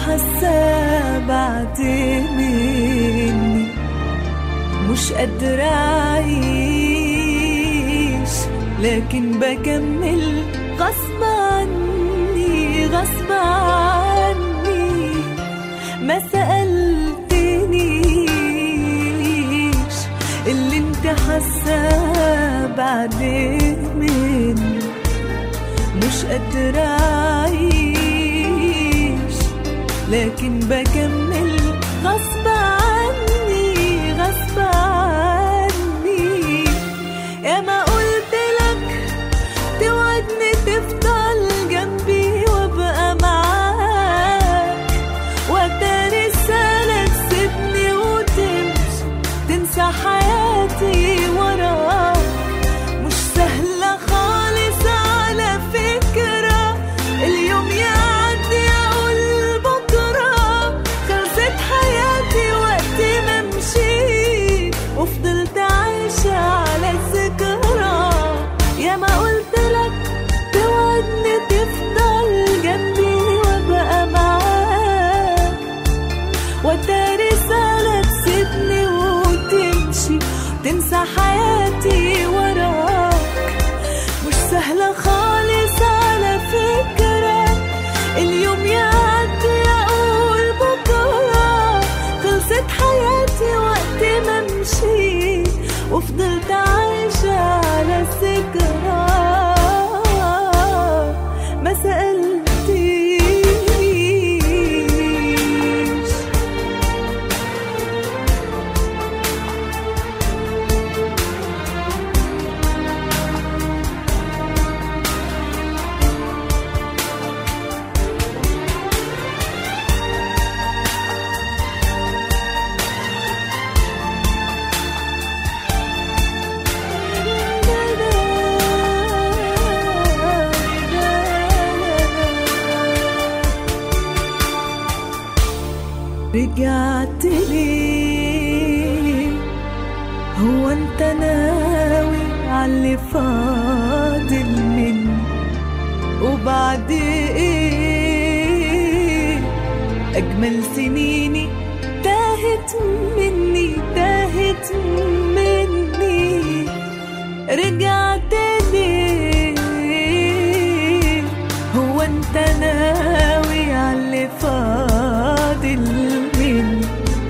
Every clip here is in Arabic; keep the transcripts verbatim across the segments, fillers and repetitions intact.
حاسة بعد مني مش قادرة أعيش، لكن بكمل غصب عني غصب عني. ما سألتنيش اللي انت حاسة بعد مني مش قادرة أعيش، لكن بكمل غصب عني غصب عني. يا ما قلت لك توعدني تفضل جنبي وابقى معاك، واتاري رسالة تسيبني وتمشي تنسى حياتي وراك. مش سهلة خالص على فكرة اليوم يعدي أقول بكرة خلصت حياتي وقت ما مشيت وفضلت عايشة على الذكرى. يا ما قلت لك توعدني تفضل جنبي وابقى معاك، واتاري رسالة تسيبني وتمشي تنسى حياتي وراك. مش سهلة خالص على فكرة اليوم يعدي أقول بكرة خلصت حياتي وقت ما مشيت وفضلت عايشة على الذكرى. ما سألتيش رجعت ليه؟ هو انت ناوي عاللي فاضل مني وبعد ايه؟ اجمل سنيني تاهت مني تاهت مني. رجعت ليه؟ هو انت ناوي عاللي فاضل مني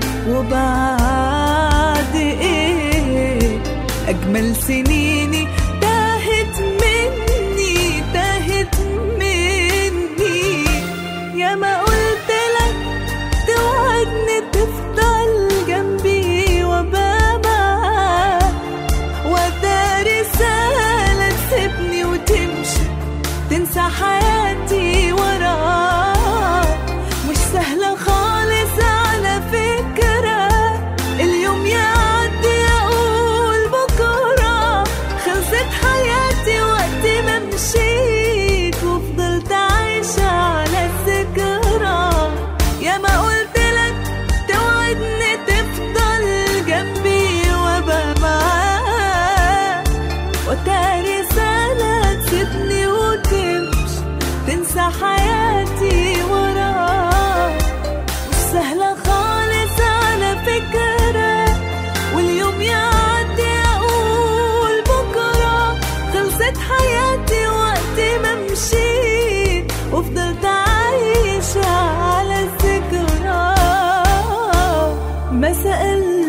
وبعد ايه؟ اجمل سنيني تاهت مني تاهت مني. يا ما قلت لك توعدني تفضل جنبي وابقى معاك، واتاري رسالة تسيبني وتمشي تنسى حياتي وراك. مش سهلة خالص على فكرة اليوم يعدي أقول بكرة خلصت حياتي وقت ما مشيت وفضلت عايشة على الذكرى. يا ما قلت لك توعدني تفضل جنبي وابقى معاك، واتاري رسالة تسيبني وتمشي تنسى حياتي وراك. مش سهلة خالص على فكرة واليوم يعدي أقول بكرة خلصت حياتي وقت ما مشيت وفضلت عايشة على الذكرى. ما سألت